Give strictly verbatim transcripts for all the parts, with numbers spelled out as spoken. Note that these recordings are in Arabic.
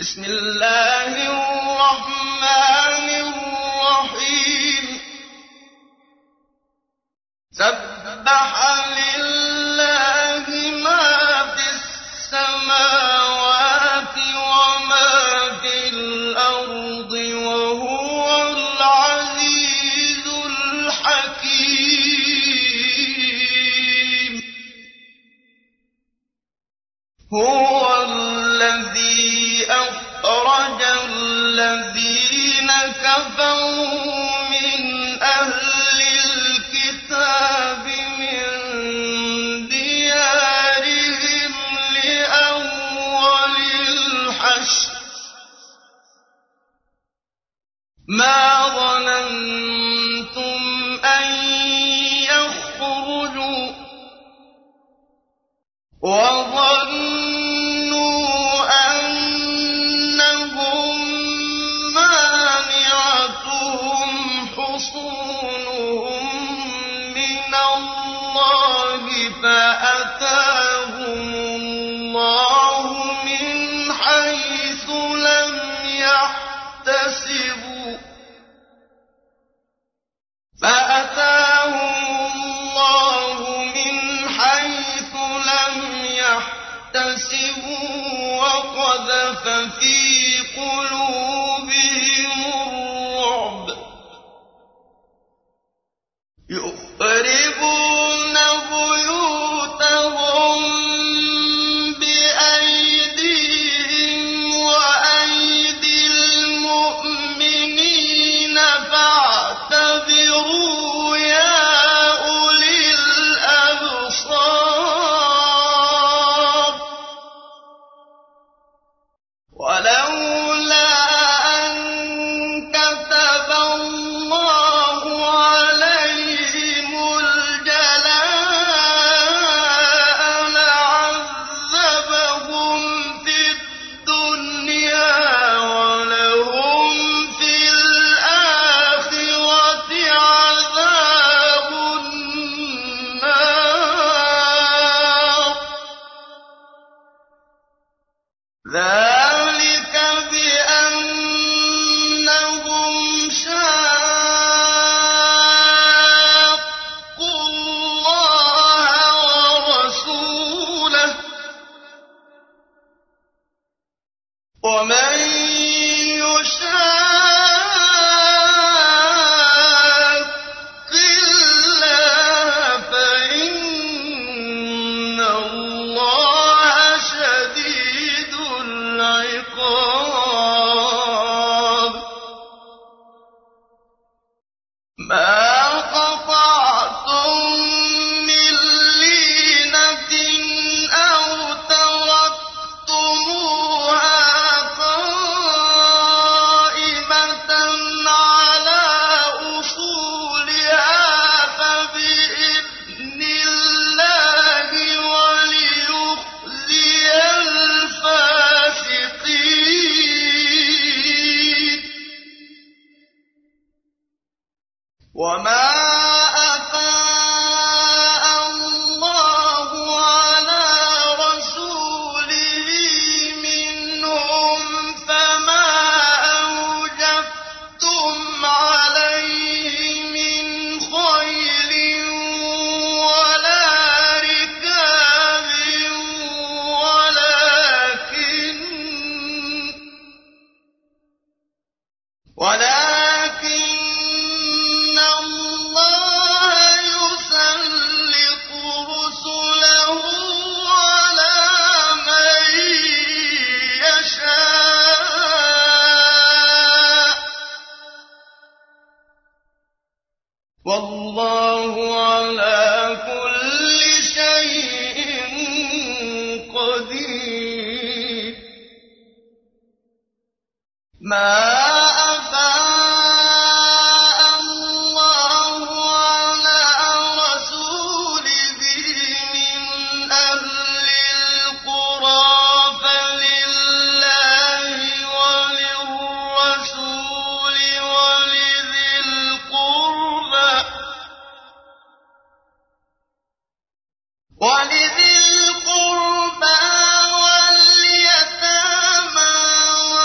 بسم الله الرحمن الرحيم سبح لله ما في السماوات وما في الأرض وهو العزيز الحكيم هو الذي أخرج الذين كفروا من أهل الكتاب من ديارهم لأول الحشر ما ظننتم أن يخرجوا وظنوا فأتاهم الله من حيث لم يحتسبوا فأتاهم الله من حيث لم يحتسبوا وقذف في قلوبهم الرعب يخربون بيوتهم بأيديهم وأيدي المؤمنين فاعتبروا يا أولي الأبصار ولولا أن كتب الله عليهم الجلاء لعذبهم في الدنيا ولهم في الآخرة عذاب النار ذلك بأنهم شاقوا الله ورسوله ومن يشاق الله فإن الله شديد العقاب ما قطعتم من لينة أو تركتموها قائمة على أصولها فبإذن الله وليخزي الفاسقين وما أفاء الله على رسوله منهم فما أوجفتم عليه من خيل ولا ركاب ولكن ولكن الله يسلط رسله على من يشاء والله على كل شيء قدير ما ولذي القربى واليتامى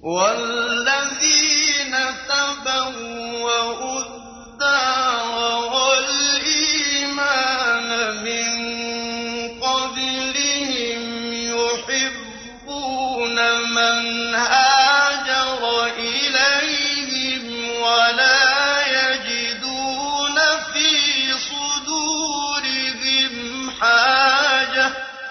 والذين تبوأوا الدار والإيمان من قبلهم يحبون من هاجر إليهم ولا يجدون في صدورهم حاجة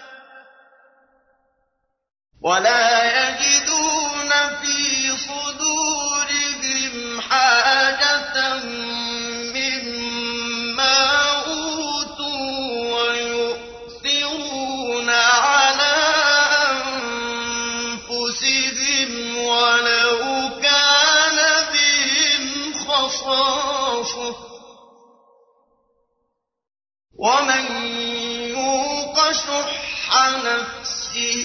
ولا يجدون في صدورهم حاجة مما أوتوا ويؤثرون على أنفسهم ولو كان بهم خصاصة ومن يوق شح نفسه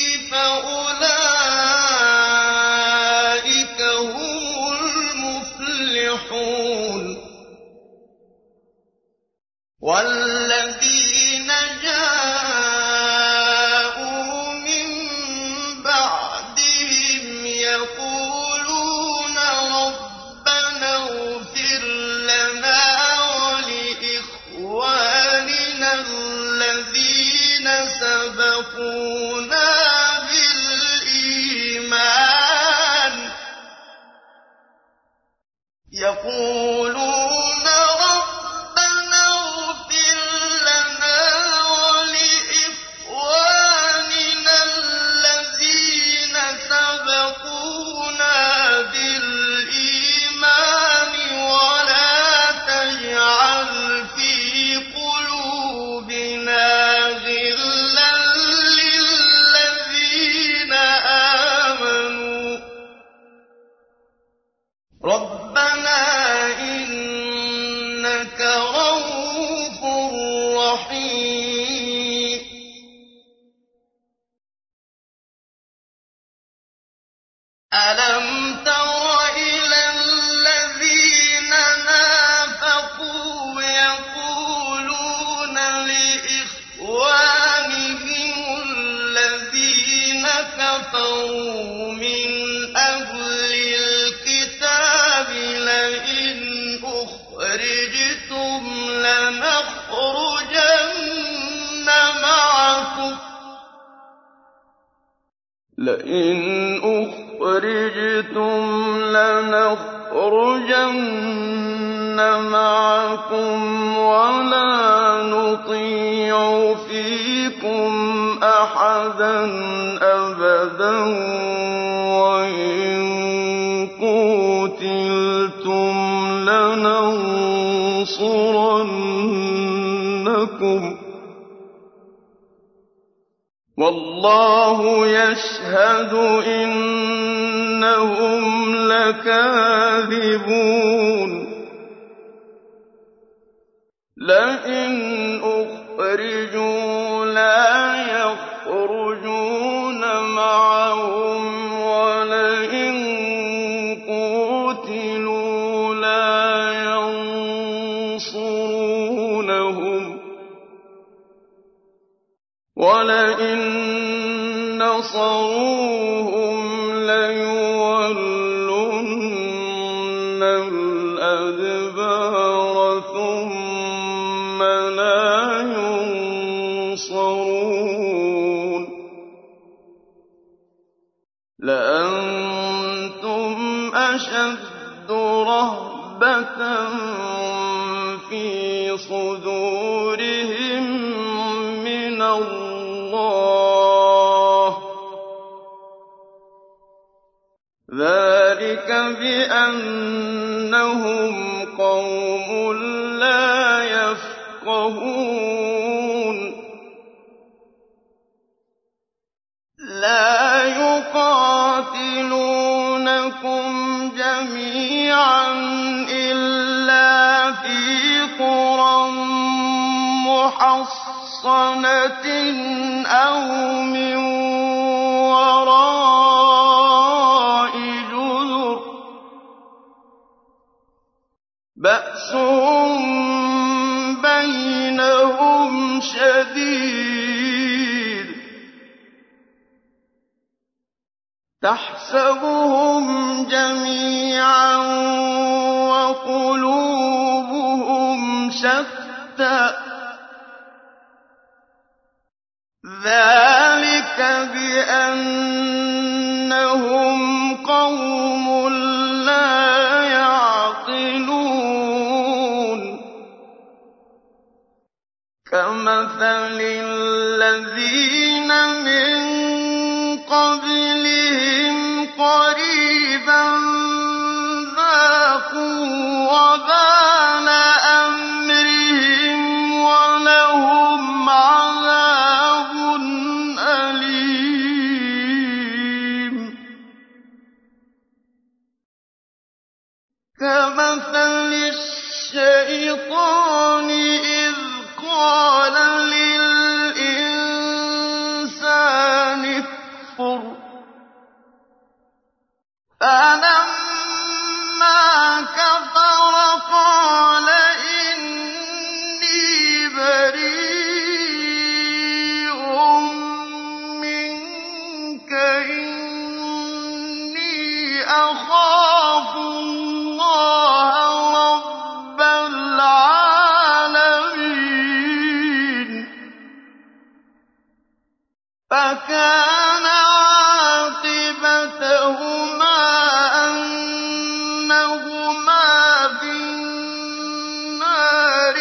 فأولئك هم المفلحون والذين جاءوا من بعدهم يقولون ربنا اغفر لنا ولإخواننا الذين سبقونا بالإيمان يقولون ربنا اغفر لنا ولإخواننا الذين سبقونا بالإيمان ولا تجعل في قلوبنا غلا للذين آمنوا ربنا إنك رؤوف رحيم ألم تر إلى الذين نافقوا يقولون لإخوانهم الذين كفروا من أهل الكتاب لئن أخرجتم لنخرجن معكم لئن أخرجتم لنخرجن معكم ولا نطيع فيكم أحدا أبدا وإن قتلتم لننصرنكم والله يشهد إنهم لكاذبون لئن أخرجوا لا يخرجون معهم ولئن قتلوا لا ينصرونهم ولئن نصروهم ليولن الأدبار ثم لا ينصرون لأنتم أشد رهبة في صدورهم من الله ذلك بأنهم قوم لا يفقهون لا يقاتلونكم جميعا إلا في قرى محصنة أو من وراء جدر بأسهم بينهم شديد تحسبهم جميعا وقلوبهم شتى ذلك بأنهم قوم لا يعقلون كمثل الذين من قبلهم قريبا ذاقوا وبال أمرهم ولهم عذاب أليم كمثل الشيطان إذ قال للإنسان اكفر فلما كفر قال إني بريء منك إني أخاف الله رب العالمين فكان عاقبتهما أنهما في النار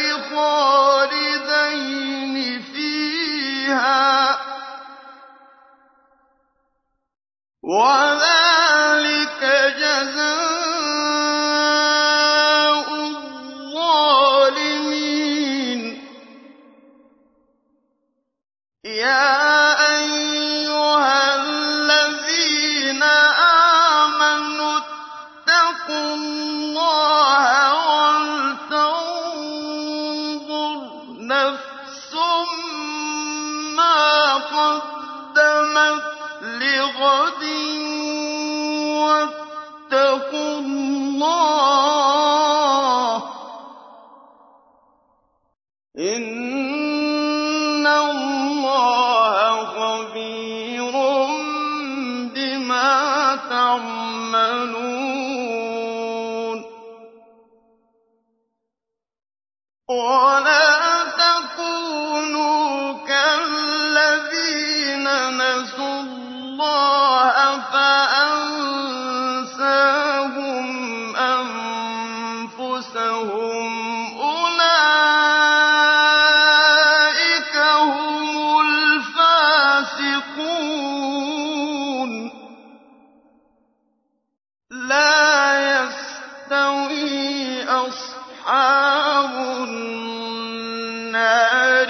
خالدين فيها وذلك جزاء الظالمين يا أيها الذين آمنوا اتقوا الله ولتنظر نفس ما قدمت لغد واتقوا الله إن الله خبير بما تعملون ولا تكونوا كالذين نسوا الله فأنساهم أنفسهم أولئك هم الفاسقون لا يستوي أصحاب النار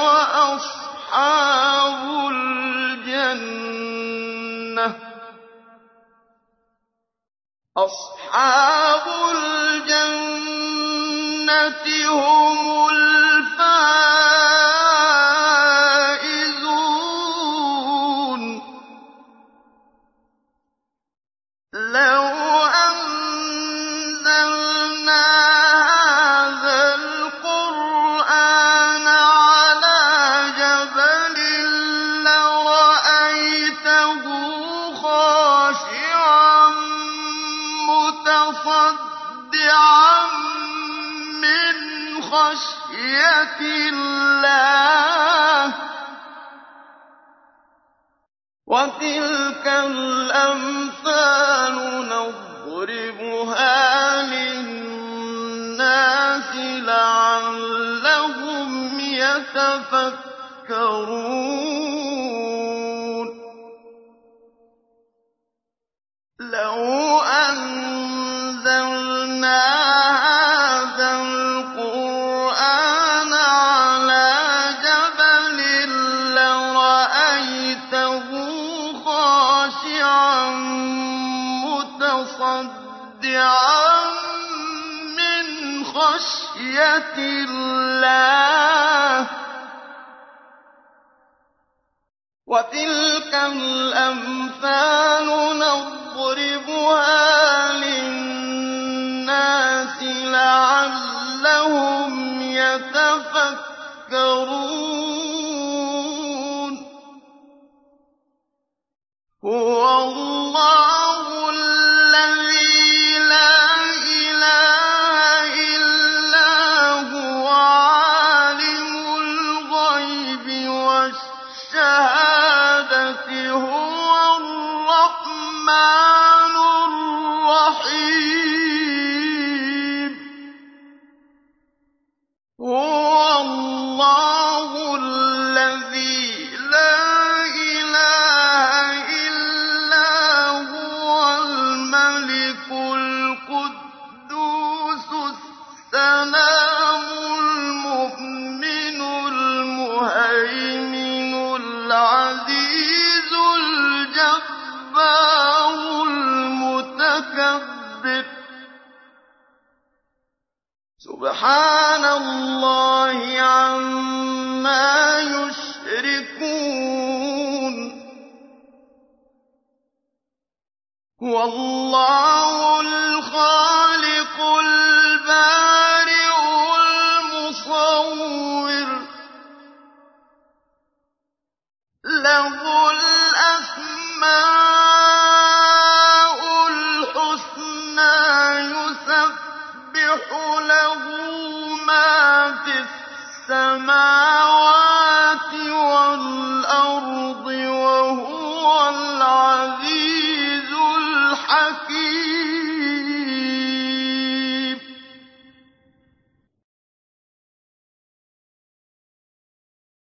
وأصحاب الجنة أصحاب الجنة هم الفائزون لو أنزلنا هذا القرآن على جبل لرأيته خاشعا متصدعا من خشية الله وتلك الأمثال نضربها للناس لعلهم يتفكرون لو أنزلنا هذا القرآن على جبل لرأيته خاشعا متصدعا من خشية الله وتلك الأمثال نضربها للناس لعلهم يتفكرون هو الله سُبْحَانَ اللَّهِ عَمَّا يُشْرِكُونَ هُوَ اللَّهُ الْخَالِقُ الْبَارِئُ الْمُصَوِّرُ ۖ لَهُ الْأَسْمَاءُ الْحُسْنَىٰ يُسَبِّحُ لَهُ مَا فِي السَّمَاوَاتِ وَالْأَرْضِ